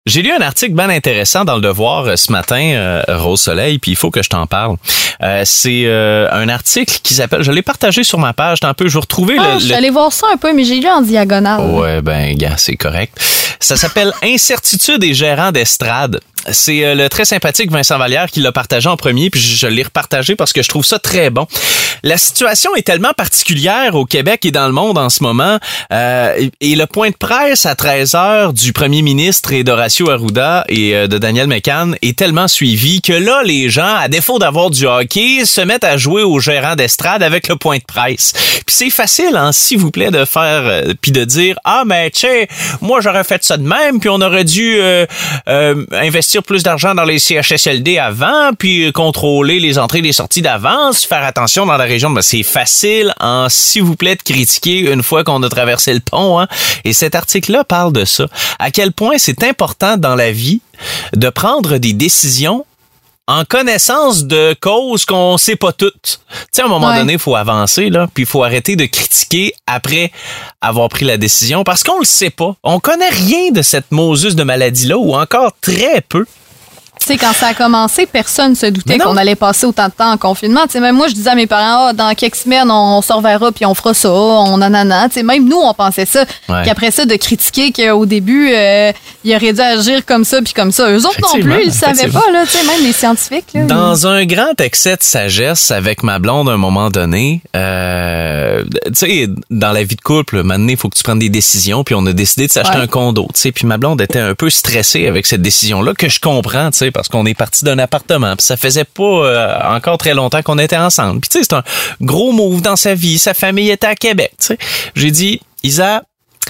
J'ai lu un article bien intéressant dans Le Devoir ce matin, Rose Soleil, puis il faut que je t'en parle. C'est un article qui s'appelle, je l'ai partagé sur ma page, je vais retrouver je suis allée voir ça un peu, mais j'ai lu en diagonale. Ouais, gars, c'est correct. Ça s'appelle Incertitude et gérants d'estrade. C'est le très sympathique Vincent Vallière qui l'a partagé en premier, puis je l'ai repartagé parce que je trouve ça très bon. La situation est tellement particulière au Québec et dans le monde en ce moment, et le point de presse à 13h du premier ministre et d'Horacio Arruda et de Daniel McCann est tellement suivi que là, les gens, à défaut d'avoir du hockey, se mettent à jouer aux gérants d'estrade avec le point de presse. Puis c'est facile, s'il vous plaît, de faire, puis de dire, mais tu sais, moi j'aurais fait ça de même, puis on aurait dû investir plus d'argent dans les CHSLD avant, puis contrôler les entrées et les sorties d'avance, faire attention dans la région. C'est facile, s'il vous plaît, de critiquer une fois qu'on a traversé le pont. Et cet article-là parle de ça. À quel point c'est important dans la vie de prendre des décisions en connaissance de causes qu'on sait pas toutes. Tu sais, à un moment donné, il faut avancer, là, puis il faut arrêter de critiquer après avoir pris la décision, parce qu'on le sait pas. On connaît rien de cette mosus de maladie-là, ou encore très peu. Tu sais, quand ça a commencé, personne ne se doutait qu'on allait passer autant de temps en confinement. Tu sais, même moi, je disais à mes parents, dans quelques semaines, on se reverra puis on fera ça, Tu sais, même nous, on pensait ça. Puis après ça, de critiquer qu'au début, il aurait dû agir comme ça puis comme ça. Eux autres non plus, ils le savaient pas, là, tu sais, même les scientifiques. Là, dans un grand excès de sagesse avec ma blonde à un moment donné, tu sais, dans la vie de couple, maintenant, il faut que tu prennes des décisions, puis on a décidé de s'acheter un condo, tu sais, puis ma blonde était un peu stressée avec cette décision-là, que je comprends, tu sais, parce qu'on est parti d'un appartement, puis ça faisait pas encore très longtemps qu'on était ensemble. Puis tu sais, c'est un gros move dans sa vie, sa famille était à Québec, tu sais. J'ai dit, Isa,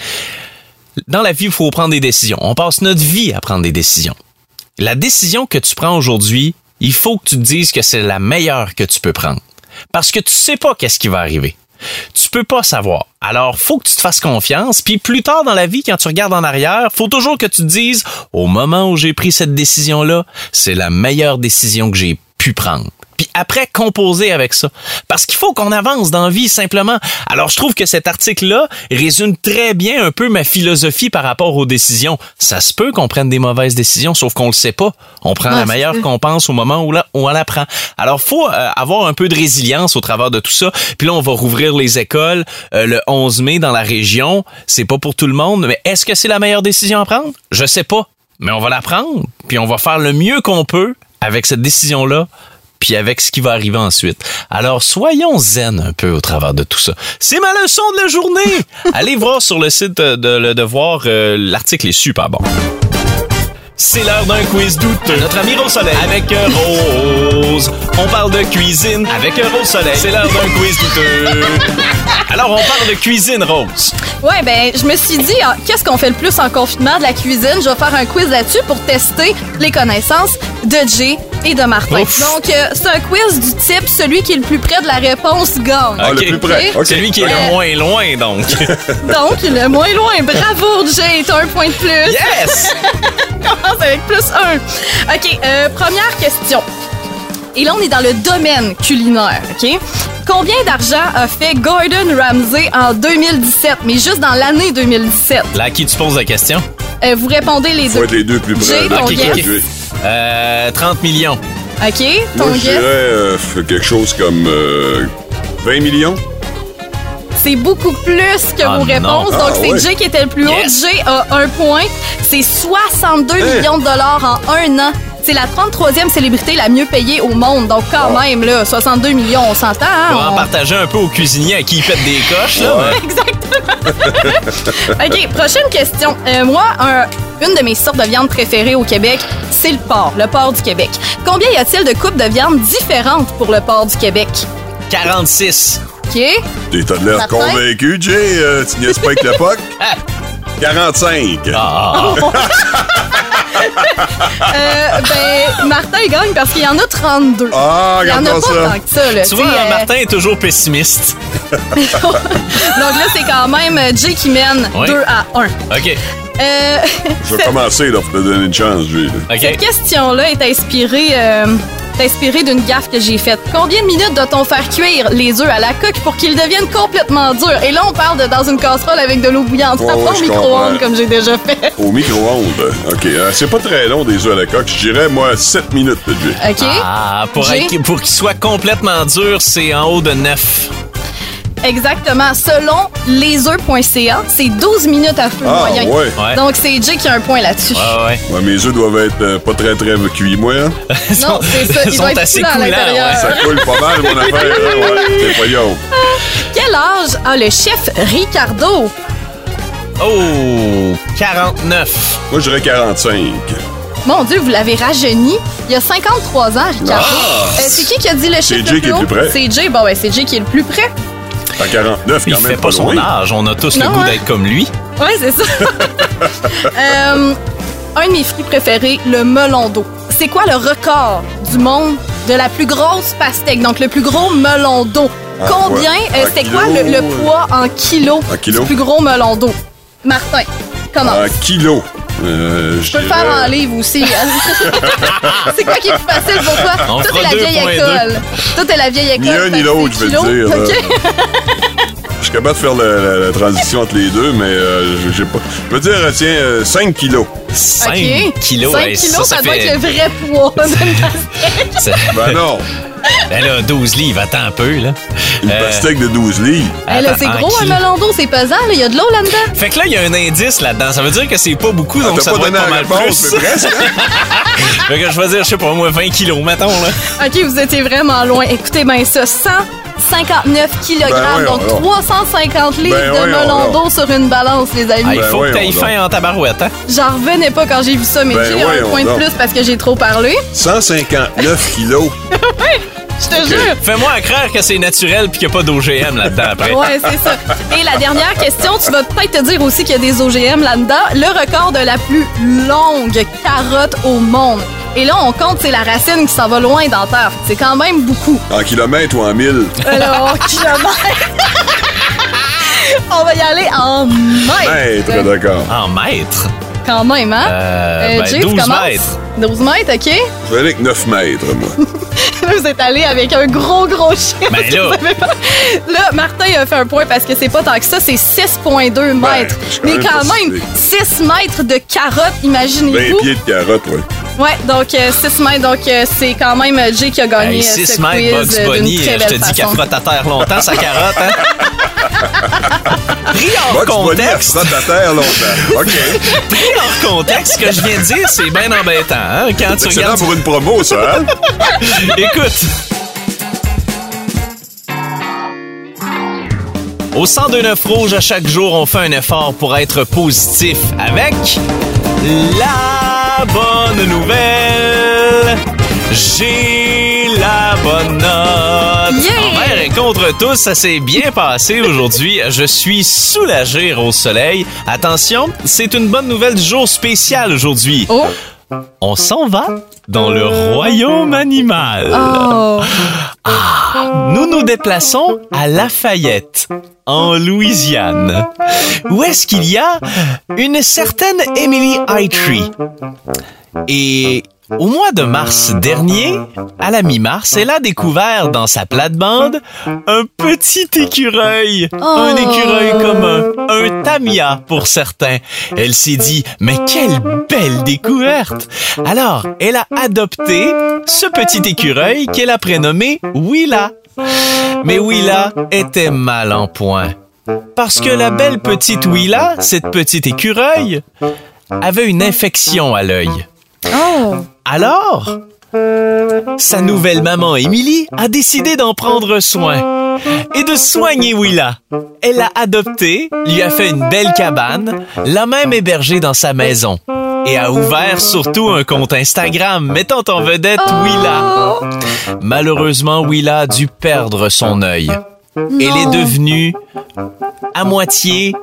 dans la vie, il faut prendre des décisions. On passe notre vie à prendre des décisions. La décision que tu prends aujourd'hui, il faut que tu te dises que c'est la meilleure que tu peux prendre. Parce que tu sais pas qu'est-ce qui va arriver. Tu peux pas savoir. Alors, faut que tu te fasses confiance. Puis plus tard dans la vie, quand tu regardes en arrière, faut toujours que tu te dises, au moment où j'ai pris cette décision-là, c'est la meilleure décision que j'ai pu prendre. Puis après, composer avec ça. Parce qu'il faut qu'on avance dans la vie, simplement. Alors, je trouve que cet article-là résume très bien un peu ma philosophie par rapport aux décisions. Ça se peut qu'on prenne des mauvaises décisions, sauf qu'on le sait pas. On prend la meilleure qu'on pense au moment où on la prend. Alors, faut avoir un peu de résilience au travers de tout ça. Puis là, on va rouvrir les écoles le 11 mai dans la région. C'est pas pour tout le monde, mais est-ce que c'est la meilleure décision à prendre? Je sais pas. Mais on va la prendre, puis on va faire le mieux qu'on peut avec cette décision-là, puis avec ce qui va arriver ensuite. Alors, soyons zen un peu au travers de tout ça. C'est ma leçon de la journée! Allez voir sur le site de Le Devoir, l'article est super bon. C'est l'heure d'un quiz douteux. Notre ami Rose Soleil avec Rose. On parle de cuisine avec Rose Soleil. C'est l'heure d'un quiz douteux. Alors, on parle de cuisine, Rose. Ouais, je me suis dit, qu'est-ce qu'on fait le plus en confinement? De la cuisine. Je vais faire un quiz là-dessus pour tester les connaissances de Jay et de Martin. Ouf. Donc, c'est un quiz du type celui qui est le plus près de la réponse gagne. Okay. Le plus près. Okay. Celui qui est le moins loin, donc. Donc, le moins loin. Bravo, Jay. T'as un point de plus. Yes! Commence avec plus 1. OK, première question. Et là, on est dans le domaine culinaire, OK? Combien d'argent a fait Gordon Ramsay en 2017, mais juste dans l'année 2017? Là, à qui tu poses la question? Vous répondez les deux. Faut être les deux plus près. Jay, ton guess? 30 millions. OK, ton Moi, je guess? dirais quelque chose comme 20 millions. C'est beaucoup plus que vos réponses. Donc, c'est Jay qui était le plus haut. Jay a 1 point. C'est 62 millions de dollars en 1 an. C'est la 33e célébrité la mieux payée au monde. Donc, quand même, là, 62 millions, on s'entend. On va en partager un peu aux cuisiniers à qui ils pètent des coches. Là. Exactement. OK, prochaine question. Moi, une de mes sortes de viande préférées au Québec, c'est le porc du Québec. Combien y a-t-il de coupes de viande différentes pour le porc du Québec? 46. OK. T'as de l'air convaincu, Jay. Tu niaises pas avec le POC? 45. Martin gagne parce qu'il y en a 32. Ah, il y en a pas tant que ça. Là, tu vois, Martin est toujours pessimiste. Donc là, c'est quand même Jay qui mène 2-1. OK. Je vais commencer là, pour te donner une chance, Jay. Okay. Cette question-là est inspirée C'est inspiré d'une gaffe que j'ai faite. Combien de minutes doit-on faire cuire les œufs à la coque pour qu'ils deviennent complètement durs? Et là, on parle de dans une casserole avec de l'eau bouillante. Ça prend au micro-ondes comme j'ai déjà fait. Au micro-ondes. OK. C'est pas très long, des œufs à la coque. Je dirais, moi, 7 minutes, Jay. OK. Pour qu'ils soient complètement durs, c'est en haut de 9. Exactement. Selon lesœufs.ca, c'est 12 minutes à feu moyen. Ouais. Donc, c'est Jay qui a un point là-dessus. Ouais. Mes œufs doivent être pas très cuits, moi. Hein? Non, c'est ça. Ils sont assez coulants à l'intérieur. Ouais. Ça coule pas mal, mon affaire. C'est pas yo. Quel âge a le chef Ricardo? Oh, 49. Moi, je dirais 45. Mon Dieu, vous l'avez rajeuni. Il y a 53 ans, Ricardo. C'est qui a dit le chiffre? C'est Jay qui est le plus près. C'est Jay. C'est Jay qui est le plus près. À 49, il quand même fait pas son âge. On a tous le goût d'être comme lui. Oui, c'est ça. Un de mes fruits préférés, le melon d'eau. C'est quoi le record du monde de la plus grosse pastèque? Donc, le plus gros melon d'eau. Combien? C'était quoi le poids en kilos du plus gros melon d'eau? Martin, comment? En kilos. Je peux le faire en livre aussi. C'est quoi qui est plus facile pour toi? Toi, t'es la vieille école. Toi, t'es la vieille école. Ni un ni l'autre, je vais te dire. Okay. Je suis capable de faire la transition entre les deux, mais j'ai pas. Je veux dire, tiens, 5 kilos. 5 kilos? 5 kilos, ça doit être le vrai poids d'une pastèque. Ben non. Ben là, 12 livres, attends un peu, là. Une pastèque de 12 livres. Là, c'est gros, un melon d'eau, c'est pesant, il y a de l'eau là-dedans. Fait que là, il y a un indice là-dedans. Ça veut dire que c'est pas beaucoup, donc ça doit être pas mal plus. Fait que je vais dire, je sais pas, moi, 20 kilos, mettons, là. OK, vous étiez vraiment loin. Écoutez, ben ça, 159 kilogrammes, donc 350 livres de melon d'eau sur une balance, les amis. Il faut que t'ailles faim en tabarouette, hein? J'en revenais pas quand j'ai vu ça, mais j'ai un point de plus parce que j'ai trop parlé. 159 kilos. Je te jure. Fais-moi croire que c'est naturel puis qu'il n'y a pas d'OGM là-dedans après. Ouais, c'est ça. Et la dernière question, tu vas peut-être te dire aussi qu'il y a des OGM là-dedans. Le record de la plus longue carotte au monde. Et là, on compte, c'est la racine qui s'en va loin dans la terre. C'est quand même beaucoup. En kilomètres ou en mille? Alors, en kilomètres. On va y aller en mètres. Mètres, d'accord. En mètres? Quand même, hein? Jay, 12 mètres. 12 mètres, OK? Je vais aller avec 9 mètres, moi. Vous êtes allé avec un gros chiffre. Ben là. Là, Martin a fait un point parce que c'est pas tant que ça, c'est 6,2 mètres. Mais quand même, 6 mètres de carottes, imaginez-vous. 20 pieds de carottes, oui. Ouais, donc 6 mètres, donc c'est quand même Jay qui a gagné 6 ce mètres, quiz Bugs Bunny, d'une très belle je te dis qu'elle frotte à terre longtemps, sa carotte, hein? Pris hors contexte. Bugs Bunny, elle frotte à terre longtemps. OK. Pris hors contexte, ce que je viens de dire, c'est bien embêtant, hein? Quand tu regardes... pour une promo, ça, hein? Écoute. Au 102.9 Rouge, à chaque jour, on fait un effort pour être positif avec la bonne nouvelle. J'ai la bonne note. Yeah! Envers et contre tous, ça s'est bien passé aujourd'hui. Je suis soulagé au soleil. Attention, c'est une bonne nouvelle du jour spécial aujourd'hui. Oh! On s'en va dans le royaume animal. Oh. Nous nous déplaçons à Lafayette, en Louisiane, où est-ce qu'il y a une certaine Emily Eitrie. Et au mois de mars dernier, à la mi-mars, elle a découvert dans sa plate-bande un petit écureuil. Un écureuil commun, un tamia pour certains. Elle s'est dit, mais quelle belle découverte! Alors, elle a adopté ce petit écureuil qu'elle a prénommé Willa. Mais Willa était mal en point. Parce que la belle petite Willa, cette petite écureuil, avait une infection à l'œil. Oh. Alors, sa nouvelle maman Émilie a décidé d'en prendre soin et de soigner Willa. Elle l'a adoptée, lui a fait une belle cabane, l'a même hébergée dans sa maison et a ouvert surtout un compte Instagram mettant en vedette Willa. Malheureusement, Willa a dû perdre son œil. Elle est devenue à moitié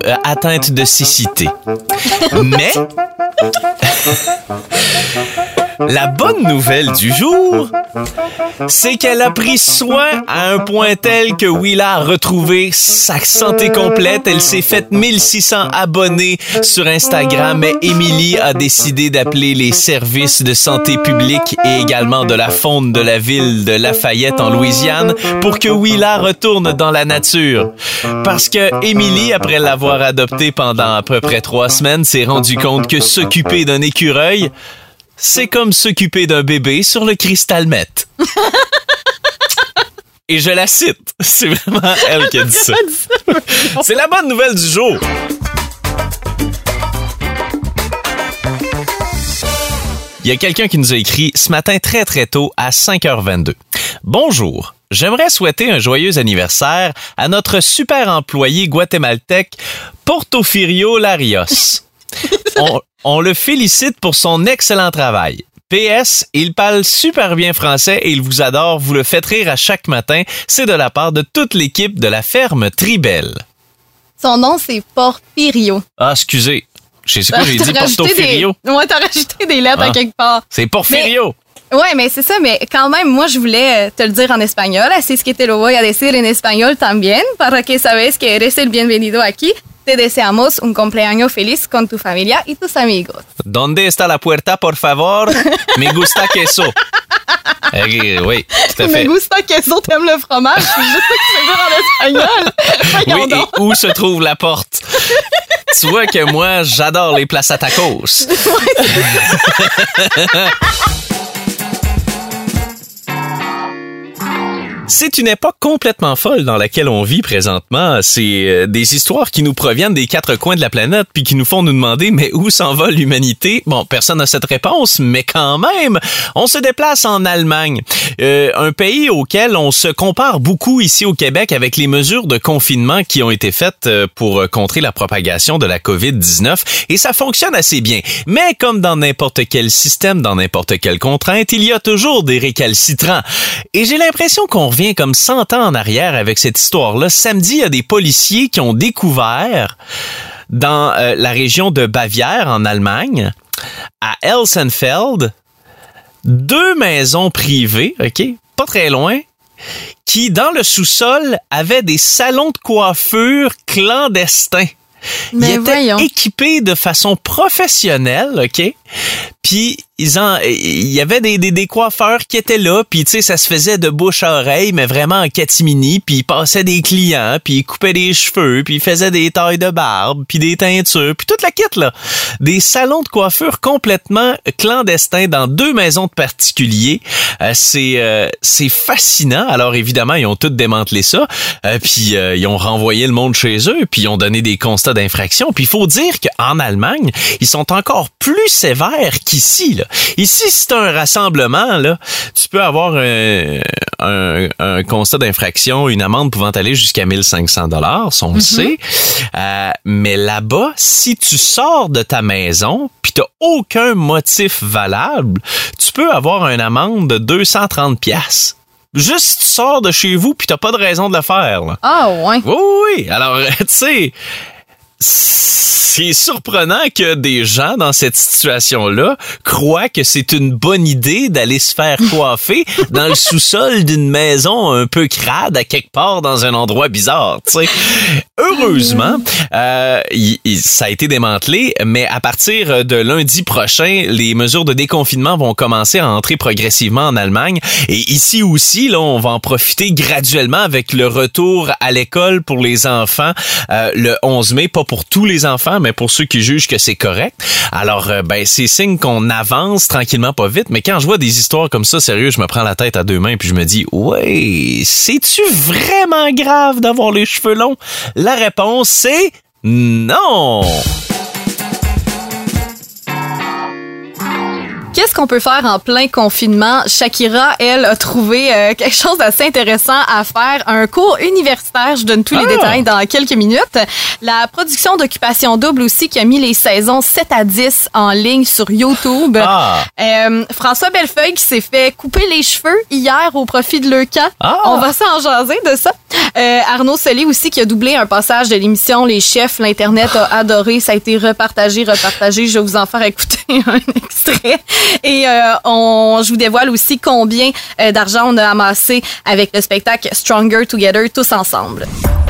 atteinte de cécité. Mais La bonne nouvelle du jour, c'est qu'elle a pris soin à un point tel que Willa a retrouvé sa santé complète. Elle s'est faite 1600 abonnés sur Instagram, mais Émilie a décidé d'appeler les services de santé publique et également de la faune de la ville de Lafayette en Louisiane pour que Willa retourne dans la nature. Parce que Émilie, après l'avoir adopté pendant à peu près 3 semaines, s'est rendu compte que s'occuper d'un écureuil, c'est comme s'occuper d'un bébé sur le cristal meth. Et je la cite. C'est vraiment elle qui a dit ça. C'est la bonne nouvelle du jour. Il y a quelqu'un qui nous a écrit ce matin très très tôt à 5h22. Bonjour. J'aimerais souhaiter un joyeux anniversaire à notre super employé guatémaltèque Porfirio Larios. On le félicite pour son excellent travail. PS, il parle super bien français et il vous adore. Vous le faites rire à chaque matin. C'est de la part de toute l'équipe de la ferme Tribel. Son nom, c'est Porfirio. Ah, excusez. Je sais quoi, j'ai dit Porfirio. Ouais, t'as rajouté des lettres à quelque part. C'est Porfirio. Ouais, mais c'est ça, mais quand même, moi, je voulais te le dire en espagnol. Así es que te lo voy a decir en español también, para que sabes que eres el bienvenido aquí. Te deseamos un cumpleaños feliz con tu familia y tus amigos. ¿Dónde está la puerta, por favor? Me gusta queso. Oui, tout à fait. Me gusta queso, t'aimes le fromage? C'est juste ça que tu veux dire en espagnol. Oui, et où se trouve la porte? Tu vois que moi, j'adore les places à tacos. C'est une époque complètement folle dans laquelle on vit présentement. C'est des histoires qui nous proviennent des 4 coins de la planète puis qui nous font nous demander mais où s'en va l'humanité? Bon, personne n'a cette réponse, mais quand même, on se déplace en Allemagne, un pays auquel on se compare beaucoup ici au Québec avec les mesures de confinement qui ont été faites pour contrer la propagation de la COVID-19 et ça fonctionne assez bien. Mais comme dans n'importe quel système, dans n'importe quelle contrainte, il y a toujours des récalcitrants. Et j'ai l'impression qu'on revient comme 100 ans en arrière avec cette histoire-là. Samedi, il y a des policiers qui ont découvert dans la région de Bavière, en Allemagne, à Elsenfeld, 2 maisons privées, OK, pas très loin, qui, dans le sous-sol, avaient des salons de coiffure clandestins. Mais ils étaient équipés de façon professionnelle, OK? Puis il y avait des coiffeurs qui étaient là, puis tu sais, ça se faisait de bouche à oreille, mais vraiment en catimini, puis ils passaient des clients, puis ils coupaient des cheveux, puis ils faisaient des tailles de barbe, puis des teintures, puis toute la kit, là. Des salons de coiffure complètement clandestins dans 2 maisons de particuliers. C'est fascinant. Alors évidemment, ils ont tous démantelé ça, puis ils ont renvoyé le monde chez eux, puis ils ont donné des constats d'infraction. Puis il faut dire qu'en Allemagne, ils sont encore plus sévères qu'ici, là. Ici, si c'est un rassemblement, là, tu peux avoir un constat d'infraction, une amende pouvant aller jusqu'à 1500 $, on le sait. Mais là-bas, si tu sors de ta maison puis t'as aucun motif valable, tu peux avoir une amende de 230 $. Juste si tu sors de chez vous puis t'as pas de raison de le faire, là. Ah ouais. Oui. Alors, tu sais, c'est surprenant que des gens dans cette situation-là croient que c'est une bonne idée d'aller se faire coiffer dans le sous-sol d'une maison un peu crade à quelque part dans un endroit bizarre, tu sais. Heureusement, ça a été démantelé, mais à partir de lundi prochain, les mesures de déconfinement vont commencer à entrer progressivement en Allemagne. Et ici aussi, là, on va en profiter graduellement avec le retour à l'école pour les enfants le 11 mai, pas pour tous les enfants, mais pour ceux qui jugent que c'est correct. Alors, c'est signe qu'on avance tranquillement, pas vite. Mais quand je vois des histoires comme ça, sérieux, je me prends la tête à 2 mains puis je me dis, ouais, c'est-tu vraiment grave d'avoir les cheveux longs? La réponse, c'est non! Qu'est-ce qu'on peut faire en plein confinement? Shakira, elle, a trouvé quelque chose d'assez intéressant à faire. Un cours universitaire. Je donne tous les détails dans quelques minutes. La production d'Occupation Double aussi qui a mis les saisons 7 à 10 en ligne sur YouTube. François Bellefeuille qui s'est fait couper les cheveux hier au profit de Leucan. On va s'en jaser de ça. Arnaud Soli aussi qui a doublé un passage de l'émission Les Chefs. L'Internet a adoré. Ça a été repartagé. Je vais vous en faire écouter un extrait. Et je vous dévoile aussi combien d'argent on a amassé avec le spectacle Stronger Together, tous ensemble.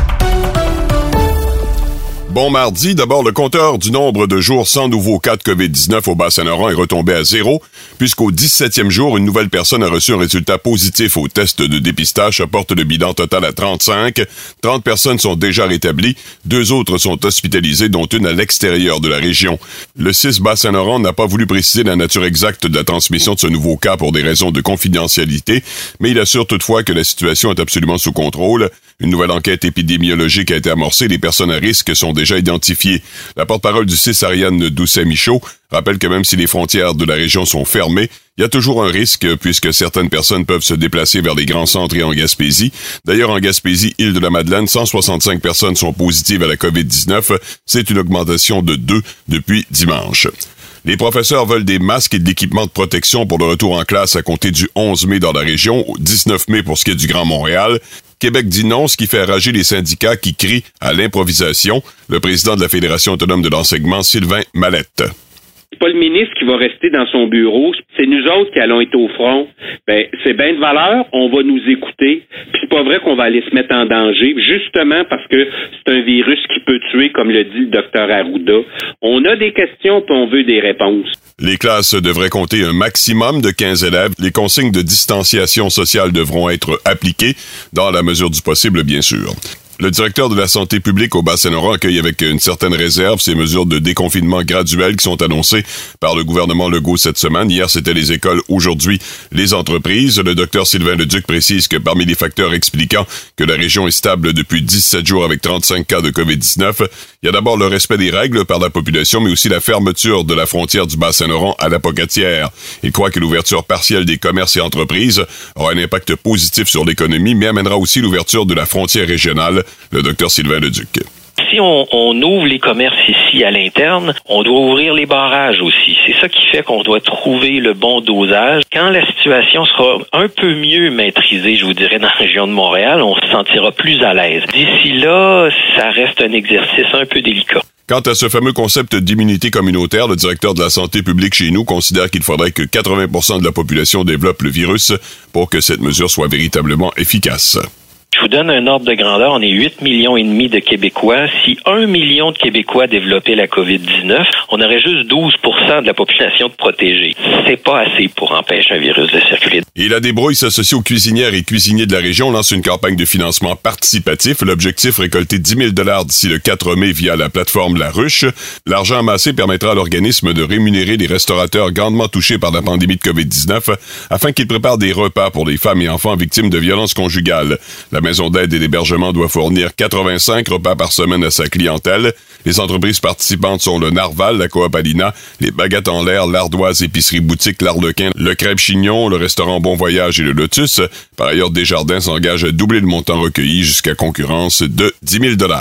Bon mardi, d'abord le compteur du nombre de jours sans nouveaux cas de COVID-19 au Bas-Saint-Laurent est retombé à 0, puisqu'au 17e jour, une nouvelle personne a reçu un résultat positif au test de dépistage. Ça porte le bilan total à 35. 30 personnes sont déjà rétablies. 2 autres sont hospitalisées, dont une à l'extérieur de la région. Le CIS Bas-Saint-Laurent n'a pas voulu préciser la nature exacte de la transmission de ce nouveau cas pour des raisons de confidentialité, mais il assure toutefois que la situation est absolument sous contrôle. Une nouvelle enquête épidémiologique a été amorcée. Les personnes à risque sont déjà identifiées. La porte-parole du CIS, Ariane Doucet-Michaud, rappelle que même si les frontières de la région sont fermées, il y a toujours un risque puisque certaines personnes peuvent se déplacer vers les grands centres et en Gaspésie. D'ailleurs, en Gaspésie, Île-de-la-Madeleine, 165 personnes sont positives à la COVID-19. C'est une augmentation de 2 depuis dimanche. Les professeurs veulent des masques et de l'équipement de protection pour le retour en classe à compter du 11 mai dans la région, au 19 mai pour ce qui est du Grand Montréal. Québec dit non, ce qui fait rager les syndicats qui crient à l'improvisation. Le président de la Fédération autonome de l'enseignement, Sylvain Mallette. C'est pas le ministre qui va rester dans son bureau, c'est nous autres qui allons être au front. Ben, c'est bien de valeur, on va nous écouter, puis c'est pas vrai qu'on va aller se mettre en danger, justement parce que c'est un virus qui peut tuer, comme le dit le docteur Arruda. On a des questions, puis on veut des réponses. Les classes devraient compter un maximum de 15 élèves. Les consignes de distanciation sociale devront être appliquées, dans la mesure du possible, bien sûr. Le directeur de la santé publique au Bas-Saint-Laurent accueille avec une certaine réserve ces mesures de déconfinement graduel qui sont annoncées par le gouvernement Legault cette semaine. Hier, c'était les écoles, aujourd'hui, les entreprises. Le docteur Sylvain Leduc précise que parmi les facteurs expliquant que la région est stable depuis 17 jours avec 35 cas de COVID-19, il y a d'abord le respect des règles par la population, mais aussi la fermeture de la frontière du Bas-Saint-Laurent à la Pocatière. Il croit que l'ouverture partielle des commerces et entreprises aura un impact positif sur l'économie, mais amènera aussi l'ouverture de la frontière régionale. Le docteur Sylvain Leduc. Si on ouvre les commerces ici à l'interne, on doit ouvrir les barrages aussi. C'est ça qui fait qu'on doit trouver le bon dosage. Quand la situation sera un peu mieux maîtrisée, je vous dirais, dans la région de Montréal, on se sentira plus à l'aise. D'ici là, ça reste un exercice un peu délicat. Quant à ce fameux concept d'immunité communautaire, le directeur de la santé publique chez nous considère qu'il faudrait que 80% de la population développe le virus pour que cette mesure soit véritablement efficace. Je vous donne un ordre de grandeur. On est 8,5 millions de Québécois. Si 1 million de Québécois développaient la COVID-19, on aurait juste 12% de la population de protégée. C'est pas assez pour empêcher un virus de circuler. Et la débrouille s'associe aux cuisinières et cuisiniers de la région, lance une campagne de financement participatif. L'objectif, récolter 10 000 $ d'ici le 4 mai via la plateforme La Ruche. L'argent amassé permettra à l'organisme de rémunérer les restaurateurs grandement touchés par la pandémie de COVID-19 afin qu'ils préparent des repas pour les femmes et enfants victimes de violences conjugales. La Maison d'aide et d'hébergement doit fournir 85 repas par semaine à sa clientèle. Les entreprises participantes sont le Narval, la Coop Alina, les Baguettes en l'air, l'Ardoise Épicerie Boutique, l'Arlequin, le Crêpe Chignon, le restaurant Bon Voyage et le Lotus. Par ailleurs, Desjardins s'engage à doubler le montant recueilli jusqu'à concurrence de 10 000 $.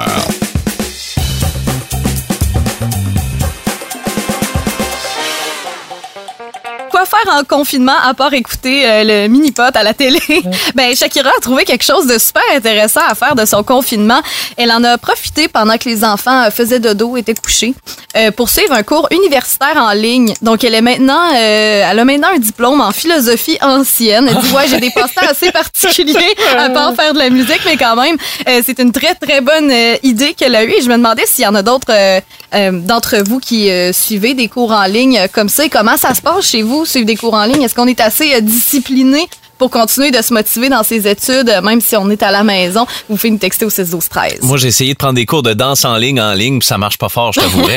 Quoi faire en confinement à part écouter le mini-pot à la télé? Ben, Shakira a trouvé quelque chose de super intéressant à faire de son confinement. Elle en a profité pendant que les enfants faisaient dodo, étaient couchés, pour suivre un cours universitaire en ligne. Donc, elle a maintenant un diplôme en philosophie ancienne. Elle dit, ouais, j'ai des passe-temps assez particuliers à part faire de la musique, mais quand même, c'est une très, très bonne idée qu'elle a eue. Et je me demandais s'il y en a d'autres d'entre vous qui suivez des cours en ligne comme ça. Et comment ça se passe chez vous, suivre des cours en ligne? Est-ce qu'on est assez discipliné pour continuer de se motiver dans ses études, même si on est à la maison? Vous pouvez nous texter au 6-12-13. Moi, j'ai essayé de prendre des cours de danse en ligne, puis ça marche pas fort, je t'avouerais.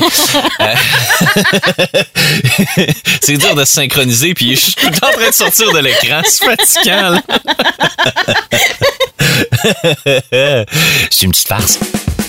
C'est dur de se synchroniser, puis je suis tout le temps en train de sortir de l'écran. C'est fatigant, là. C'est une petite farce.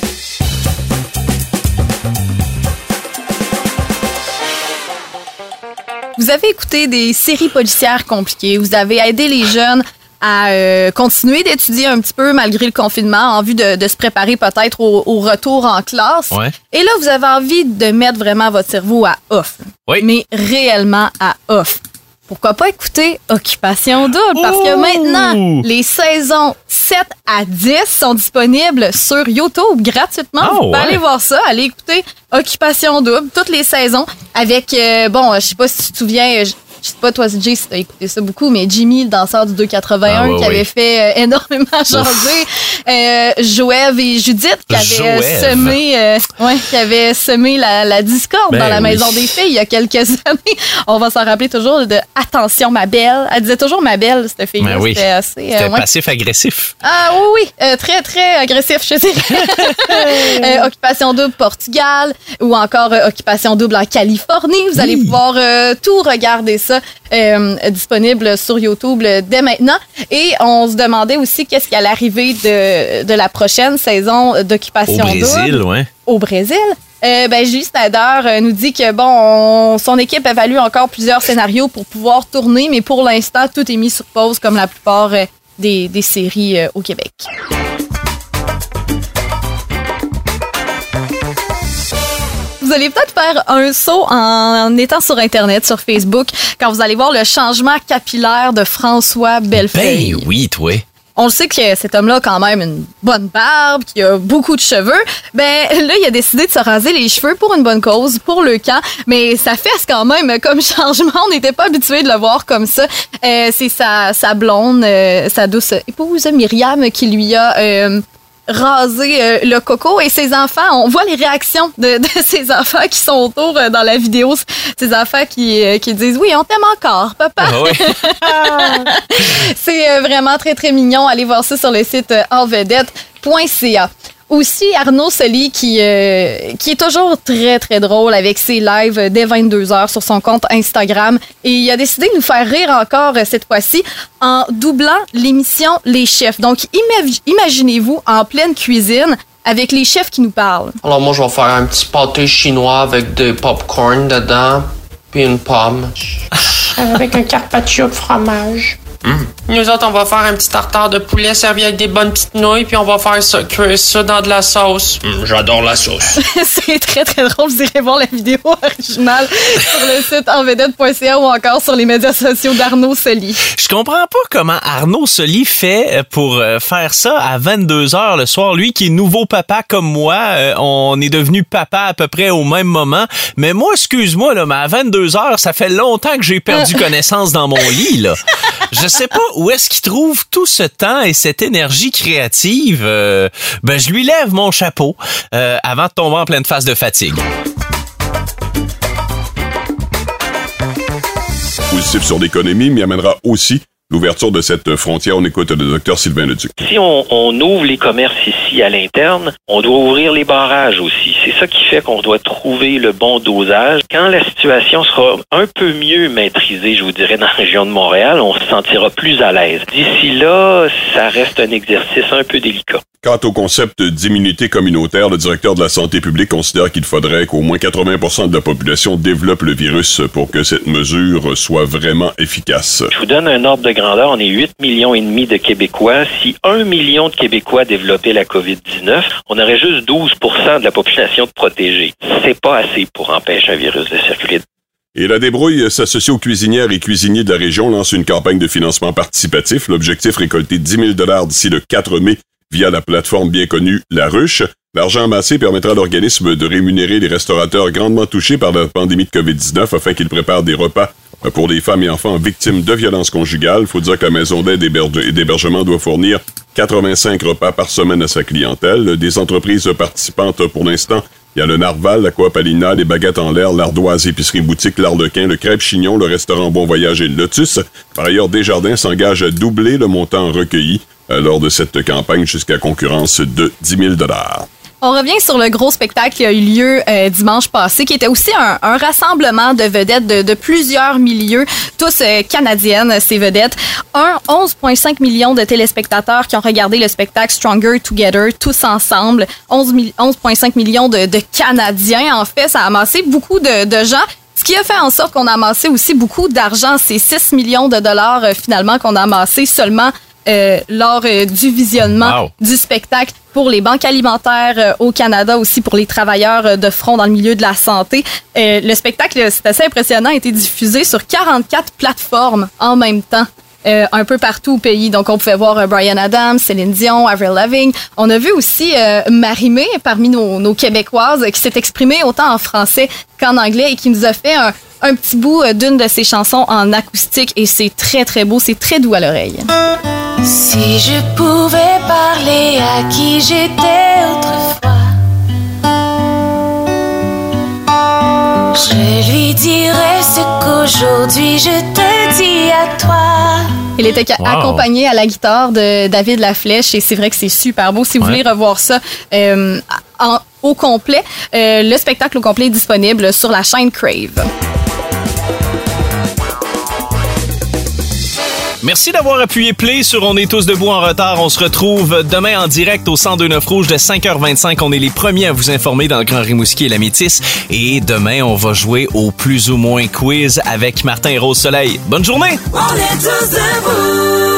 Vous avez écouté des séries policières compliquées. Vous avez aidé les jeunes à continuer d'étudier un petit peu malgré le confinement en vue de se préparer peut-être au retour en classe. Ouais. Et là, vous avez envie de mettre vraiment votre cerveau à off. Oui. Mais réellement à off. pourquoi pas écouter Occupation Double? Parce que maintenant, les saisons 7 à 10 sont disponibles sur YouTube gratuitement. Vous pouvez aller voir ça, aller écouter Occupation Double, toutes les saisons, avec, je sais pas si tu te souviens... Je sais pas, toi, Jay, si t'as écouté ça beaucoup, mais Jimmy, le danseur du 281, qui avait fait énormément jaser. Joëv et Judith, qui avaient semé la discorde dans la maison des filles il y a quelques années. On va s'en rappeler toujours de « Attention, ma belle ». Elle disait toujours « ma belle », cette fille-là. C'était assez... C'était passif-agressif. Ah oui, très, très agressif, je dirais. Occupation Double Portugal ou encore Occupation Double en Californie. Vous allez pouvoir tout regarder ça. Disponible sur YouTube dès maintenant. Et on se demandait aussi qu'est-ce qui allait arriver de la prochaine saison d'Occupation Double. Au Brésil, oui. Au Brésil. Julie Snyder nous dit que son équipe évalue encore plusieurs scénarios pour pouvoir tourner, mais pour l'instant, tout est mis sur pause comme la plupart des séries au Québec. Vous allez peut-être faire un saut en étant sur Internet, sur Facebook, quand vous allez voir le changement capillaire de François Bellefeuille. Ben oui, toi. On le sait que cet homme-là a quand même une bonne barbe, qu'il a beaucoup de cheveux. Là, il a décidé de se raser les cheveux pour une bonne cause, pour le camp. Mais ça fesse quand même comme changement. On n'était pas habitué de le voir comme ça. C'est sa blonde, sa douce épouse Myriam qui lui a... raser le coco et ses enfants, on voit les réactions de ses enfants qui sont autour dans la vidéo, ces enfants qui disent oui, on t'aime encore, papa. Ah oui. C'est vraiment très très mignon. Allez voir ça sur le site envedette.ca. Aussi, Arnaud Soli qui est toujours très, très drôle avec ses lives dès 22h sur son compte Instagram. Et il a décidé de nous faire rire encore cette fois-ci en doublant l'émission Les Chefs. Donc, imaginez-vous en pleine cuisine avec les chefs qui nous parlent. Alors moi, je vais faire un petit pâté chinois avec des popcorn dedans, puis une pomme. Avec un carpaccio de fromage. Nous autres, on va faire un petit tartare de poulet servi avec des bonnes petites nouilles, puis on va faire ça, cuire ça dans de la sauce. J'adore la sauce. C'est très, très drôle. Vous irez voir la vidéo originale sur le site envedette.ca ou encore sur les médias sociaux d'Arnaud Soli. Je comprends pas comment Arnaud Soli fait pour faire ça à 22h le soir. Lui qui est nouveau papa comme moi, on est devenu papa à peu près au même moment. Mais moi, excuse-moi, là, mais à 22h, ça fait longtemps que j'ai perdu connaissance dans mon lit, là. Je sais pas où est-ce qu'il trouve tout ce temps et cette énergie créative. Je lui lève mon chapeau avant de tomber en pleine phase de fatigue. Positif sur l'économie, mais amènera aussi l'ouverture de cette frontière. On écoute le docteur Sylvain Leduc. Si on ouvre les commerces ici à l'interne, on doit ouvrir les barrages aussi. C'est ça qui fait qu'on doit trouver le bon dosage. Quand la situation sera un peu mieux maîtrisée, je vous dirais, dans la région de Montréal, on se sentira plus à l'aise. D'ici là, ça reste un exercice un peu délicat. Quant au concept d'immunité communautaire, le directeur de la santé publique considère qu'il faudrait qu'au moins 80% de la population développe le virus pour que cette mesure soit vraiment efficace. Je vous donne un ordre de grandeur. On est 8,5 millions de Québécois. Si 1 million de Québécois développaient la COVID-19, on aurait juste 12% de la population de protégée. C'est pas assez pour empêcher un virus de circuler. Et la débrouille s'associe aux cuisinières et cuisiniers de la région, lance une campagne de financement participatif. L'objectif, récolter 10 000 d'ici le 4 mai via la plateforme bien connue La Ruche. L'argent amassé permettra à l'organisme de rémunérer les restaurateurs grandement touchés par la pandémie de COVID-19 afin qu'ils préparent des repas pour les femmes et enfants victimes de violences conjugales. Il faut dire que la maison d'aide et d'hébergement doit fournir 85 repas par semaine à sa clientèle. Des entreprises participantes pour l'instant, il y a le Narval, la Coop Alina, les Baguettes en l'air, l'Ardoise Épicerie Boutique, l'Arlequin, le Crêpe Chignon, le restaurant Bon Voyage et le Lotus. Par ailleurs, Desjardins s'engage à doubler le montant recueilli lors de cette campagne jusqu'à concurrence de 10 000 $. On revient sur le gros spectacle qui a eu lieu dimanche passé, qui était aussi un rassemblement de vedettes de plusieurs milieux, tous canadiennes, ces vedettes. 11,5 millions de téléspectateurs qui ont regardé le spectacle Stronger Together, tous ensemble. 11,5 millions de Canadiens. En fait, ça a amassé beaucoup de gens. Ce qui a fait en sorte qu'on a amassé aussi beaucoup d'argent. C'est 6 millions de dollars finalement qu'on a amassé seulement lors du visionnement du spectacle pour les banques alimentaires au Canada, aussi pour les travailleurs de front dans le milieu de la santé. Le spectacle, c'est assez impressionnant, a été diffusé sur 44 plateformes en même temps. Un peu partout au pays. Donc, on pouvait voir Bryan Adams, Céline Dion, Avril Lavigne. On a vu aussi Marie-Mé, parmi nos Québécoises, qui s'est exprimée autant en français qu'en anglais et qui nous a fait un petit bout d'une de ses chansons en acoustique. Et c'est très, très beau. C'est très doux à l'oreille. Si je pouvais parler à qui j'étais autrefois, je lui dirais ce qu'aujourd'hui je te dis à toi. Il était accompagné à la guitare de David Laflèche et c'est vrai que c'est super beau. Si vous voulez revoir ça au complet, le spectacle au complet est disponible sur la chaîne Crave. Merci d'avoir appuyé play sur On est tous debout en retard. On se retrouve demain en direct au 102.9 Rouge de 5h25. On est les premiers à vous informer dans le Grand Rimouski et la Métis. Et demain, on va jouer au plus ou moins quiz avec Martin et Rose Soleil. Bonne journée! On est tous debout!